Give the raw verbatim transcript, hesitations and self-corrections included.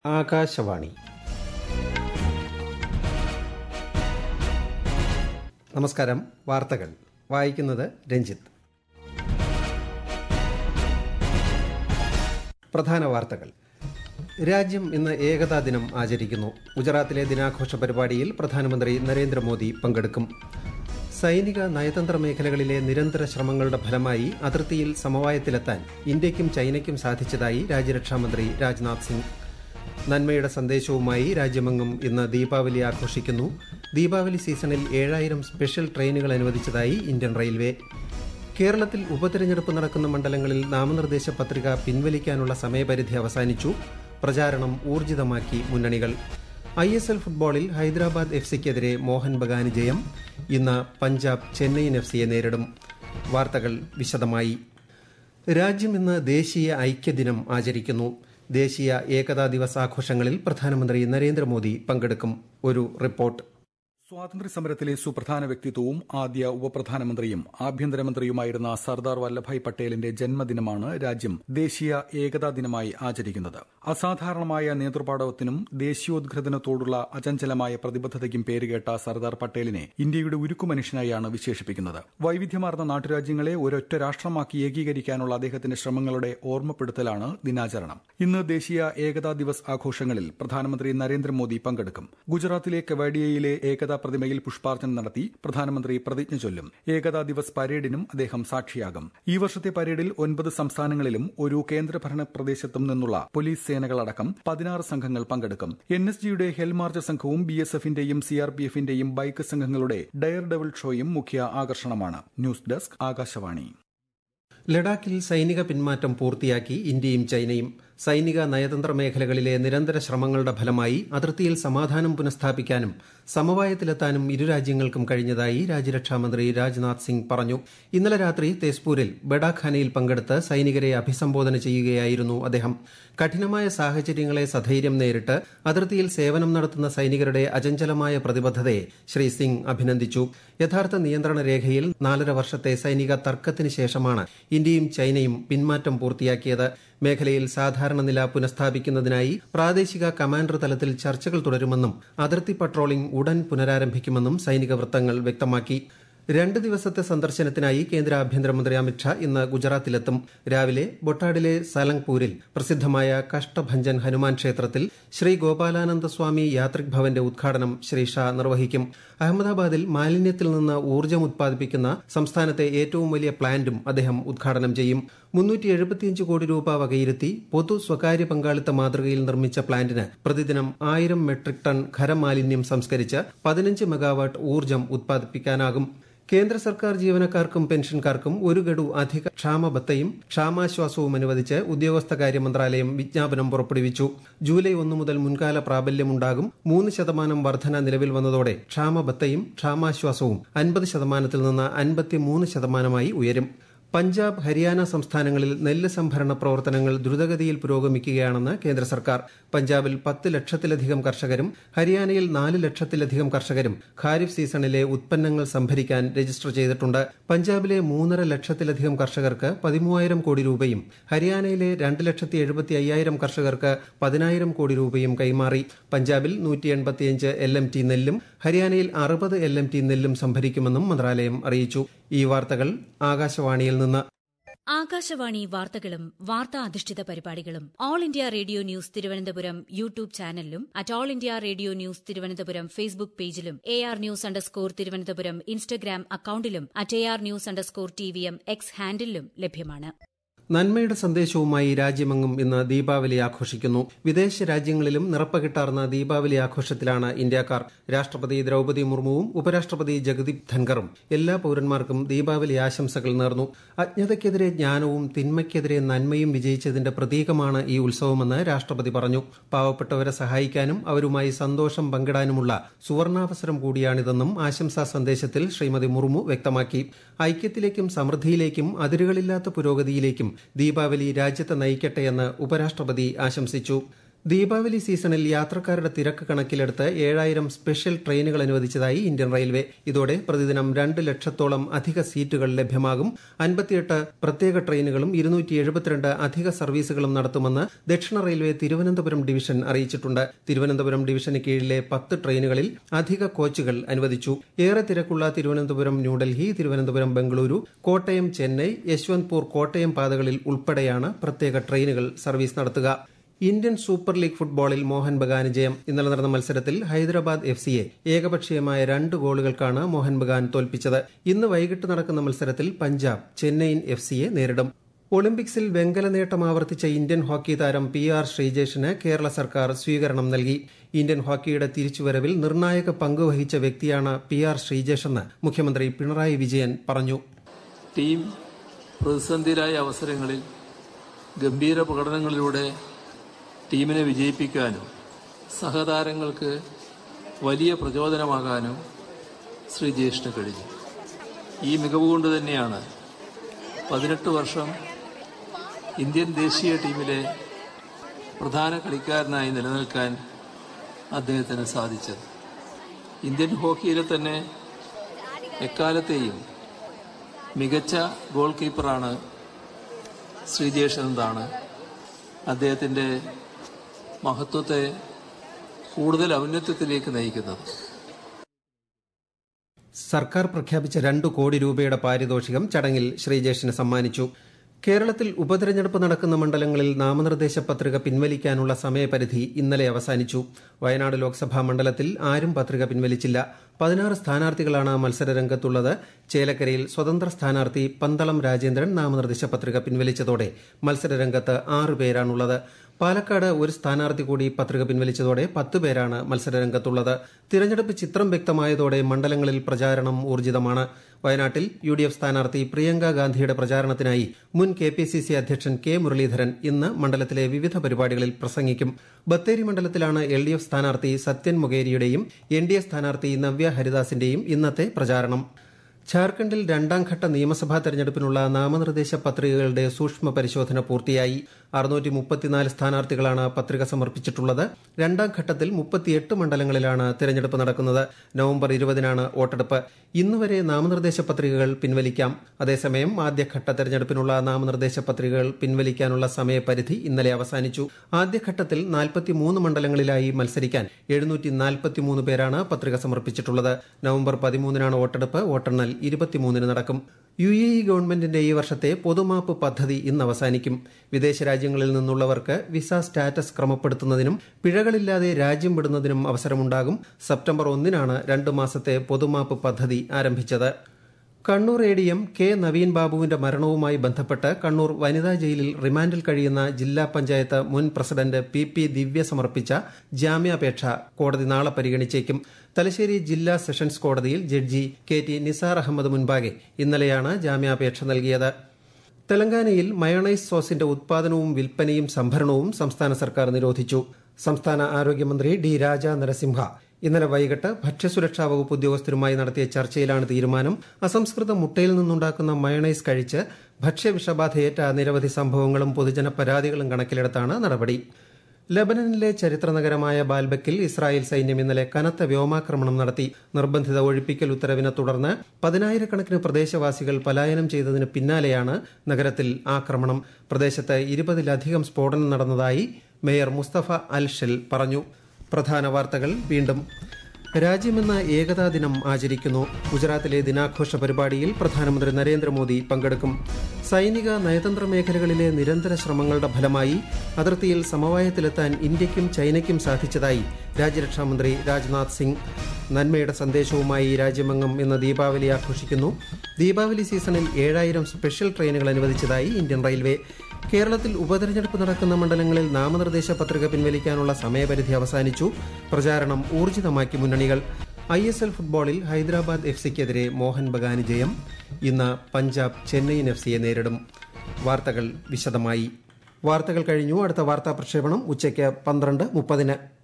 ആകാശവാണി. നമസ്കാരം. വാർത്തകൾ വായിക്കുന്നത് രഞ്ജിത്ത്. പ്രധാന വാർത്തകൾ. രാജ്യം ഇന്ന് ഏകതാ ദിനം ആചരിക്കുന്നു. ഗുജറാത്തിലെ ദിനാഘോഷ പരിപാടിയിൽ പ്രധാനമന്ത്രി നരേന്ദ്രമോദി പങ്കെടുക്കും. സൈനിക നയതന്ത്ര മേഖലകളിലെ നിരന്തര ശ്രമങ്ങളുടെ ഫലമായി അതിർത്തിയിൽ സമവായത്തിലെത്താൻ ഇന്ത്യയ്ക്കും ചൈനയ്ക്കും സാധിച്ചതായി രാജ്യരക്ഷാമന്ത്രി രാജ്നാഥ് സിംഗ്. നന്മയുടെ സന്ദേശവുമായി രാജ്യമെങ്ങും ഇന്ന് ദീപാവലി ആഘോഷിക്കുന്നു. ദീപാവലി സീസണിൽ ഏഴായിരം സ്പെഷ്യൽ ട്രെയിനുകൾ അനുവദിച്ചതായി ഇന്ത്യൻ റെയിൽവേ. കേരളത്തിൽ ഉപതെരഞ്ഞെടുപ്പ് നടക്കുന്ന മണ്ഡലങ്ങളിൽ നാമനിർദ്ദേശ പത്രിക പിൻവലിക്കാനുള്ള സമയപരിധി അവസാനിച്ചു. പ്രചാരണം ഊർജിതമാക്കി മുന്നണികൾ. ഐ എസ് എൽ ഫുട്ബോളിൽ ഹൈദരാബാദ് എഫ് സിക്കെതിരെ മോഹൻ ബഗാന് ജയം. ഇന്ന് പഞ്ചാബ് ചെന്നൈയിൻ എഫ് സിയെ നേരിടും. വാർത്തകൾ വിശദമായി. രാജ്യം ഇന്ന് ദേശീയ ഐക്യദിനം ആചരിക്കുന്നു. ദേശീയ ഏകതാ ദിവസ് ആഘോഷങ്ങളിൽ പ്രധാനമന്ത്രി നരേന്ദ്രമോദി പങ്കെടുക്കും. ഒരു റിപ്പോർട്ട്. സ്വാതന്ത്ര്യസമരത്തിലെ സുപ്രധാന വ്യക്തിത്വവും ആദ്യ ഉപപ്രധാനമന്ത്രിയും ആഭ്യന്തരമന്ത്രിയുമായിരുന്ന സർദാർ വല്ലഭായ് പട്ടേലിന്റെ ജന്മദിനമാണ് രാജ്യം ദേശീയ ഏകതാ ദിനമായി ആചരിക്കുന്നത്. അസാധാരണമായ നേതൃപാടവത്തിനും ദേശീയോദ്ഗ്രഥനത്തോടുള്ള അചഞ്ചലമായ പ്രതിബദ്ധതയ്ക്കും പേരുകേട്ട സർദാർ പട്ടേലിനെ ഇന്ത്യയുടെ ഉരുക്കു മനുഷ്യനായാണ് വിശേഷിപ്പിക്കുന്നത്. വൈവിധ്യമാർന്ന നാട്ടുരാജ്യങ്ങളെ ഒരൊറ്റ രാഷ്ട്രമാക്കി ഏകീകരിക്കാനുള്ള അദ്ദേഹത്തിന്റെ ശ്രമങ്ങളുടെ ഓർമ്മപ്പെടുത്തലാണ് ദിനാചരണം. ഇന്ന് ദേശീയ ഏകതാ ദിവസ് ആഘോഷങ്ങളിൽ പ്രധാനമന്ത്രി നരേന്ദ്രമോദി പങ്കെടുക്കും. ഗുജറാത്തിലെ കവാഡിയയിലെ ഏകതാ പ്രതിമയിൽ പുഷ്പാർച്ചന നടത്തി പ്രധാനമന്ത്രി പ്രതിജ്ഞ ചൊല്ലും. ഏകതാ ദിവസ് പരേഡിനും അദ്ദേഹം സാക്ഷിയാകും. ഈ വർഷത്തെ പരേഡിൽ ഒൻപത് സംസ്ഥാനങ്ങളിലും ഒരു കേന്ദ്രഭരണ പ്രദേശത്തും നിന്നുള്ള പോലീസ് സേനകളടക്കം പതിനാറ് സംഘങ്ങൾ പങ്കെടുക്കും. എൻ എസ് ജിയുടെ ഹെൽമാർച്ച് സംഘവും ബി എസ് എഫിന്റെയും സി ആർ പി എഫിന്റെയും ബൈക്ക് സംഘങ്ങളുടെ ഡയർ ഡെവിൾ ഷോയും മുഖ്യ ആകർഷണമാണ്. News desk Akashvani. ലഡാക്കിൽ സൈനിക പിന്മാറ്റം പൂർത്തിയാക്കി ഇന്ത്യയും ചൈനയും. സൈനിക നയതന്ത്ര മേഖലകളിലെ നിരന്തര ശ്രമങ്ങളുടെ ഫലമായി അതിർത്തിയിൽ സമാധാനം പുനഃസ്ഥാപിക്കാനും സമവായത്തിലെത്താനും ഇരു രാജ്യങ്ങൾക്കും കഴിഞ്ഞതായി രാജ്യരക്ഷാമന്ത്രി രാജ്നാഥ് സിംഗ് പറഞ്ഞു. ഇന്നലെ രാത്രി തേസ്പൂരിൽ ബഡാഖാനയിൽ പങ്കെടുത്ത് സൈനികരെ അഭിസംബോധന ചെയ്യുകയായിരുന്നു അദ്ദേഹം. കഠിനമായ സാഹചര്യങ്ങളെ സധൈര്യം നേരിട്ട് അതിർത്തിയിൽ സേവനം നടത്തുന്ന സൈനികരുടെ അചഞ്ചലമായ പ്രതിബദ്ധതയെ ശ്രീ സിംഗ് അഭിനന്ദിച്ചു. യഥാർത്ഥ നിയന്ത്രണ രേഖയിൽ നാലര വർഷത്തെ സൈനിക തർക്കത്തിന് ശേഷമാണ് ഇന്ത്യയും ചൈനയും പിന്മാറ്റം പൂർത്തിയാക്കിയത്. മേഖലയിൽ സാധാരണ നില പുനഃസ്ഥാപിക്കുന്നതിനായി പ്രാദേശിക കമാൻഡർ തലത്തിൽ ചർച്ചകൾ തുടരുമെന്നും അതിർത്തി പട്രോളിംഗ് ഉടൻ പുനരാരംഭിക്കുമെന്നും സൈനിക വൃത്തങ്ങൾ വ്യക്തമാക്കി. രണ്ട് ദിവസത്തെ സന്ദർശനത്തിനായി കേന്ദ്ര ആഭ്യന്തരമന്ത്രി അമിത്ഷാ ഇന്ന് ഗുജറാത്തിലെത്തും. രാവിലെ ബൊട്ടാഡിലെ സലങ്പൂരിൽ പ്രസിദ്ധമായ കഷ്ടഭഞ്ജൻ ഹനുമാൻ ക്ഷേത്രത്തിൽ ശ്രീ ഗോപാലാനന്ദ സ്വാമി യാത്രിക് ഭവന്റെ ഉദ്ഘാടനം ശ്രീ ഷാ നിർവഹിക്കും. അഹമ്മദാബാദിൽ മാലിന്യത്തിൽ നിന്ന് ഊർജ്ജം ഉത്പാദിപ്പിക്കുന്ന സംസ്ഥാനത്തെ ഏറ്റവും വലിയ പ്ലാന്റും അദ്ദേഹം ഉദ്ഘാടനം ചെയ്യും. മുന്നൂറ്റി എഴുപത്തിയഞ്ച് കോടി രൂപ വകയിരുത്തി പൊതു സ്വകാര്യ പങ്കാളിത്ത മാതൃകയിൽ നിർമ്മിച്ച പ്ലാന്റിന് പ്രതിദിനം ആയിരം മെട്രിക് ടൺ ഖരമാലിന്യം സംസ്കരിച്ച് പതിനഞ്ച് മെഗാവാട്ട് ഊർജ്ജം ഉത്പാദിപ്പിക്കാനാകും. കേന്ദ്ര സർക്കാർ ജീവനക്കാർക്കും പെൻഷൻകാർക്കും ഒരു ഗഡു അധിക ക്ഷാമബത്തയും ക്ഷാമാശ്വാസവും അനുവദിച്ച് ഉദ്യോഗസ്ഥകാര്യ മന്ത്രാലയം വിജ്ഞാപനം പുറപ്പെടുവിച്ചു. ജൂലൈ ഒന്ന് മുതൽ മുൻകാല പ്രാബല്യമുണ്ടാകും. മൂന്ന് ശതമാനം വർധന നിലവിൽ വന്നതോടെ ക്ഷാമബത്തയും ക്ഷാമാശ്വാസവും അൻപത് ശതമാനത്തിൽ നിന്ന് അൻപത്തിമൂന്ന് ശതമാനമായി ഉയരും. പഞ്ചാബ്, ഹരിയാന സംസ്ഥാനങ്ങളിൽ നെല്ല് സംഭരണ പ്രവർത്തനങ്ങൾ ദ്രുതഗതിയിൽ പുരോഗമിക്കുകയാണെന്ന് കേന്ദ്ര സർക്കാർ. പഞ്ചാബിൽ പത്ത് ലക്ഷത്തിലധികം കർഷകരും ഹരിയാനയിൽ നാല് ലക്ഷത്തിലധികം കർഷകരും ഖാരിഫ് സീസണിലെ ഉത്പന്നങ്ങൾ സംഭരിക്കാൻ രജിസ്റ്റർ ചെയ്തിട്ടുണ്ട്. പഞ്ചാബിലെ മൂന്നര ലക്ഷത്തിലധികം കർഷകർക്ക് പതിമൂവായിരം കോടി രൂപയും ഹരിയാനയിലെ രണ്ട് ലക്ഷത്തി എഴുപത്തി അയ്യായിരം കർഷകർക്ക് പതിനായിരം കോടി രൂപയും കൈമാറി. പഞ്ചാബിൽ നൂറ്റി എൺപത്തിയഞ്ച് എൽ എം ടി നെല്ലും ഹരിയാനയിൽ അറുപത് എൽ എം ടി നെല്ലും സംഭരിക്കുമെന്നും മന്ത്രാലയം അറിയിച്ചു. ഈ വാർത്തകൾ ആകാശവാണിയിൽ നിന്ന്. ആകാശവാണി വാർത്തകളും വാർത്താ അധിഷ്ഠിത പരിപാടികളും All India Radio news Thiruvananthapuram YouTube ചാനലിലും at All India Radio news Thiruvananthapuram Facebook പേജിലും A R news underscore Thiruvananthapuram Instagram അക്കൌണ്ടിലും at A R news underscore T V M X ഹാൻഡിലും ലഭ്യമാണ്. നന്മയുടെ സന്ദേശവുമായി രാജ്യമെങ്ങും ഇന്ന് ദീപാവലി ആഘോഷിക്കുന്നു. വിദേശ രാജ്യങ്ങളിലും നിറപ്പകിട്ടാർന്ന ദീപാവലി ആഘോഷത്തിലാണ് ഇന്ത്യക്കാർ. രാഷ്ട്രപതി ദ്രൌപദി മുർമുവും ഉപരാഷ്ട്രപതി ജഗദീപ് ധൻഖറും എല്ലാ പൌരന്മാർക്കും ദീപാവലി ആശംസകൾ നേർന്നു. അജ്ഞതയ്ക്കെതിരെ ജ്ഞാനവും തിന്മയ്ക്കെതിരെ നന്മയും വിജയിച്ചതിന്റെ പ്രതീകമാണ് ഈ ഉത്സവമെന്ന് രാഷ്ട്രപതി പറഞ്ഞു. പാവപ്പെട്ടവരെ സഹായിക്കാനും അവരുമായി സന്തോഷം പങ്കിടാനുമുള്ള സുവർണാവസരം കൂടിയാണിതെന്നും ആശംസാ സന്ദേശത്തിൽ ശ്രീമതി മുർമു വ്യക്തമാക്കി. ഐക്യത്തിലേക്കും സമൃദ്ധിയിലേക്കും അതിരുകളില്ലാത്ത പുരോഗതിയിലേക്കും ദീപാവലി രാജ്യത്തെ നയിക്കട്ടെയെന്ന് ഉപരാഷ്ട്രപതി ആശംസിച്ചു. ദീപാവലി സീസണിൽ യാത്രക്കാരുടെ തിരക്ക് കണക്കിലെടുത്ത് ഏഴായിരം സ്പെഷ്യൽ ട്രെയിനുകൾ അനുവദിച്ചതായി ഇന്ത്യൻ റെയിൽവേ. ഇതോടെ പ്രതിദിനം രണ്ട് ലക്ഷത്തോളം അധിക സീറ്റുകൾ ലഭ്യമാകും. അൻപത്തിയെട്ട് പ്രത്യേക ട്രെയിനുകളും ഇരുന്നൂറ്റി എഴുപത്തിരണ്ട് അധിക സർവീസുകളും നടത്തുമെന്ന് ദക്ഷിണ റെയിൽവേ തിരുവനന്തപുരം ഡിവിഷൻ അറിയിച്ചിട്ടുണ്ട്. തിരുവനന്തപുരം ഡിവിഷന് കീഴിലെ പത്ത് ട്രെയിനുകളിൽ അധിക കോച്ചുകൾ അനുവദിച്ചു. ഏറെ തിരക്കുള്ള തിരുവനന്തപുരം ന്യൂഡൽഹി, തിരുവനന്തപുരം ബംഗളൂരു, കോട്ടയം ചെന്നൈ, യശ്വന്ത്പൂർ കോട്ടയം പാതകളിൽ ഉൾപ്പെടെയാണ് പ്രത്യേക ട്രെയിനുകൾ സർവീസ് നടത്തുക. ഇന്ത്യൻ സൂപ്പർ ലീഗ് ഫുട്ബോളിൽ മോഹൻ ബഗാന് ജയം. ഇന്നലെ നടന്ന മത്സരത്തിൽ ഹൈദരാബാദ് എഫ് സിയെ ഏകപക്ഷീയമായ രണ്ട് ഗോളുകൾക്കാണ് മോഹൻ ബഗാൻ തോൽപ്പിച്ചത്. ഇന്ന് വൈകിട്ട് നടക്കുന്ന മത്സരത്തിൽ പഞ്ചാബ് ചെന്നൈയിൻ എഫ് സിയെ നേരിടും. ഒളിമ്പിക്സിൽ വെങ്കല നേട്ടം ആവർത്തിച്ച ഇന്ത്യൻ ഹോക്കി താരം പി ആർ ശ്രീജേഷിന് കേരള സർക്കാർ സ്വീകരണം നൽകി. ഇന്ത്യൻ ഹോക്കിയുടെ തിരിച്ചുവരവിൽ നിർണായക പങ്കുവഹിച്ച വ്യക്തിയാണ് പി ആർ ശ്രീജേഷെന്ന് മുഖ്യമന്ത്രി പിണറായി വിജയൻ പറഞ്ഞു. ടീം പ്രതിസന്ധിയിലായ അവസരങ്ങളിൽ ഗംഭീര പ്രകടനങ്ങളിലൂടെ ടീമിനെ വിജയിപ്പിക്കാനും സഹതാരങ്ങൾക്ക് വലിയ പ്രചോദനമാകാനും ശ്രീജേഷിന് കഴിഞ്ഞു. ഈ മികവ് കൊണ്ട് തന്നെയാണ് പതിനെട്ട് വർഷം ഇന്ത്യൻ ദേശീയ ടീമിലെ പ്രധാന കളിക്കാരനായി നിലനിൽക്കാൻ അദ്ദേഹത്തിന് സാധിച്ചത്. ഇന്ത്യൻ ഹോക്കിയിലെ തന്നെ എക്കാലത്തെയും മികച്ച ഗോൾ കീപ്പറാണ് ശ്രീജേഷ് എന്നതാണ് അദ്ദേഹത്തിൻ്റെ മഹത്വത്തെ കൂടുതൽ ഔന്നത്യത്തിലേക്ക് നയിക്കുന്നത്. സർക്കാർ പ്രഖ്യാപിച്ച രണ്ടു കോടി രൂപയുടെ പാരിതോഷികം ചടങ്ങിൽ ശ്രീജേഷിന് സമ്മാനിച്ചു. കേരളത്തിൽ ഉപതെരഞ്ഞെടുപ്പ് നടക്കുന്ന മണ്ഡലങ്ങളിൽ നാമനിർദ്ദേശ പത്രിക പിൻവലിക്കാനുള്ള സമയപരിധി ഇന്നലെ അവസാനിച്ചു. വയനാട് ലോക്സഭാ മണ്ഡലത്തിൽ ആരും പത്രിക പിൻവലിച്ചില്ല. പതിനാറ് സ്ഥാനാർത്ഥികളാണ് മത്സരരംഗത്തുള്ളത്. ചേലക്കരയിൽ സ്വതന്ത്ര സ്ഥാനാർത്ഥി പന്തളം രാജേന്ദ്രൻ നാമനിർദ്ദേശ പത്രിക പിൻവലിച്ചതോടെ മത്സരരംഗത്ത് ആറ് പേരാണുള്ളത്. പാലക്കാട് ഒരു സ്ഥാനാർത്ഥി കൂടി പത്രിക പിൻവലിച്ചതോടെ പത്ത് പേരാണ് മത്സരരംഗത്തുള്ളത്. തിരഞ്ഞെടുപ്പ് ചിത്രം വ്യക്തമായതോടെ മണ്ഡലങ്ങളിൽ പ്രചാരണം ഊർജിതമാണ്. വയനാട്ടിൽ യു ഡി എഫ് സ്ഥാനാർത്ഥി പ്രിയങ്ക ഗാന്ധിയുടെ പ്രചാരണത്തിനായി മുൻ കെ പി സി സി അധ്യക്ഷൻ കെ മുരളീധരൻ ഇന്ന് മണ്ഡലത്തിലെ വിവിധ പരിപാടികളിൽ പ്രസംഗിക്കും. ബത്തേരി മണ്ഡലത്തിലാണ് എൽ ഡി എഫ് സ്ഥാനാർത്ഥി സത്യൻ മൊകേരിയുടെയും എൻ ഡി എ സ്ഥാനാർത്ഥി നവ്യ ഹരിദാസിന്റെയും ഇന്നത്തെ പ്രചാരണം. ഝാർഖണ്ഡിൽ രണ്ടാംഘട്ട നിയമസഭാ തെരഞ്ഞെടുപ്പിനുള്ള നാമനിർദ്ദേശ പത്രികകളുടെ സൂക്ഷ്മ പരിശോധന പൂർത്തിയായി. അറുന്നൂറ്റി മുപ്പത്തിനാല് സ്ഥാനാർത്ഥികളാണ് പത്രിക സമർപ്പിച്ചിട്ടുള്ളത്. രണ്ടാം ഘട്ടത്തിൽ മുപ്പത്തിയെട്ട് മണ്ഡലങ്ങളിലാണ് തെരഞ്ഞെടുപ്പ് നടക്കുന്നത്. നവംബർ ഇരുപതിനാണ് വോട്ടെടുപ്പ്. ഇന്നുവരെ നാമനിർദ്ദേശ പത്രികകൾ പിൻവലിക്കാം. അതേസമയം ആദ്യഘട്ട തെരഞ്ഞെടുപ്പിനുള്ള നാമനിർദ്ദേശ പത്രികകൾ പിൻവലിക്കാനുള്ള സമയപരിധി ഇന്നലെ അവസാനിച്ചു. ആദ്യഘട്ടത്തിൽ നാൽപ്പത്തിമൂന്ന് മണ്ഡലങ്ങളിലായി മത്സരിക്കാൻ എഴുന്നൂറ്റി നാൽപ്പത്തിമൂന്ന് പേരാണ് പത്രിക സമർപ്പിച്ചിട്ടുള്ളത്. നവംബർ പതിമൂന്നിനാണ് വോട്ടെടുപ്പ്. വോട്ടെണ്ണൽ ഇരുപത്തിമൂന്നിന് നടക്കും. യു എ ഇ ഗവൺമെന്റിന്റെ ഈ വർഷത്തെ പൊതുമാപ്പ് പദ്ധതി ഇന്ന് അവസാനിക്കും. വിദേശ രാജ്യങ്ങളിൽ നിന്നുള്ളവർക്ക് വിസ സ്റ്റാറ്റസ് ക്രമപ്പെടുത്തുന്നതിനും പിഴകളില്ലാതെ രാജ്യം വിടുന്നതിനും അവസരമുണ്ടാകും. സെപ്റ്റംബർ ഒന്നിനാണ് രണ്ടു മാസത്തെ പൊതുമാപ്പ് പദ്ധതി ആരംഭിച്ചത്. Kannur A D M K Naveen ബാബുവിന്റെ മരണവുമായി ബന്ധപ്പെട്ട് കണ്ണൂർ വനിതാ ജയിലിൽ റിമാൻഡിൽ കഴിയുന്ന ജില്ലാ പഞ്ചായത്ത് മുൻ പ്രസിഡന്റ് പി പി ദിവ്യ സമർപ്പിച്ച ജാമ്യാപേക്ഷ കോടതി നാളെ പരിഗണിച്ചേക്കും. തലശ്ശേരി ജില്ലാ സെഷൻസ് കോടതിയിൽ judge K T Nisar Ahammed മുൻപാകെ ഇന്നലെയാണ് ജാമ്യാപേക്ഷ നൽകിയത്. തെലങ്കാനയിൽ മയോണൈസ് സോസിന്റെ ഉത്പാദനവും വിൽപ്പനയും സംഭരണവും സംസ്ഥാന സർക്കാർ നിരോധിച്ചു. സംസ്ഥാന ആരോഗ്യമന്ത്രി ഡി രാജ നരസിംഹ ഇന്നലെ വൈകിട്ട് ഭക്ഷ്യസുരക്ഷാ വകുപ്പ് ഉദ്യോഗസ്ഥരുമായി നടത്തിയ ചർച്ചയിലാണ് തീരുമാനം. അസംസ്കൃത മുട്ടയിൽ നിന്നുണ്ടാക്കുന്ന മയോണൈസ് കഴിച്ച് ഭക്ഷ്യവിഷബാധയേറ്റ നിരവധി സംഭവങ്ങളും പൊതുജന പരാതികളും കണക്കിലെടുത്താണ് നടപടി. ലബനനിലെ ചരിത്ര നഗരമായ ബാൽബക്കിൽ ഇസ്രായേൽ സൈന്യം ഇന്നലെ കനത്ത വ്യോമാക്രമണം നടത്തി. നിർബന്ധിത ഒഴിപ്പിക്കൽ ഉത്തരവിനെ തുടർന്ന് പതിനായിരക്കണക്കിന് പ്രദേശവാസികൾ പലായനം ചെയ്തതിന് പിന്നാലെയാണ് നഗരത്തിൽ ആക്രമണം. പ്രദേശത്ത് ഇരുപതിലധികം സ്ഫോടനം നടന്നതായി മേയർ മുസ്തഫ അൽ ഷെൽ പറഞ്ഞു. പ്രധാന വാർത്തകൾ വീണ്ടും. രാജ്യമെന്ന ഏകതാ ദിനം ആചരിക്കുന്നു. ഗുജറാത്തിലെ ദിനാഘോഷ പരിപാടിയിൽ പ്രധാനമന്ത്രി നരേന്ദ്രമോദി പങ്കെടുക്കും. സൈനിക നയതന്ത്ര മേഖലകളിലെ നിരന്തര ശ്രമങ്ങളുടെ ഫലമായി അതിർത്തിയിൽ സമവായത്തിലെത്താൻ ഇന്ത്യയ്ക്കും ചൈനയ്ക്കും സാധിച്ചതായി രാജ്യരക്ഷാമന്ത്രി രാജ്നാഥ് സിംഗ്. നന്മയുടെ സന്ദേശവുമായി രാജ്യമെങ്ങും ഇന്ന് ദീപാവലി ആഘോഷിക്കുന്നു. ദീപാവലി സീസണിൽ ഏഴായിരം സ്പെഷ്യൽ ട്രെയിനുകൾ അനുവദിച്ചതായി ഇന്ത്യൻ റെയിൽവേ. കേരളത്തിൽ ഉപതെരഞ്ഞെടുപ്പ് നടക്കുന്ന മണ്ഡലങ്ങളിൽ നാമനിർദ്ദേശ പത്രിക പിൻവലിക്കാനുള്ള സമയപരിധി അവസാനിച്ചു. പ്രചാരണം ഊർജിതമാക്കി മുന്നണികൾ. ഐ എസ് എൽ ഫുട്ബോളിൽ ഹൈദരാബാദ് എഫ് സിക്കെതിരെ മോഹൻ ബഗാന് ജയം. ഇന്ന് പഞ്ചാബ് ചെന്നൈയിൻ എഫ് സിയെ നേരിടും. വാർത്തകൾ വിശദമായി. വാർത്തകൾ കഴിഞ്ഞു. അടുത്ത വാർത്താ പ്രക്ഷേപണം ഉച്ചയ്ക്ക് പന്ത്രണ്ട് മുപ്പതിന്.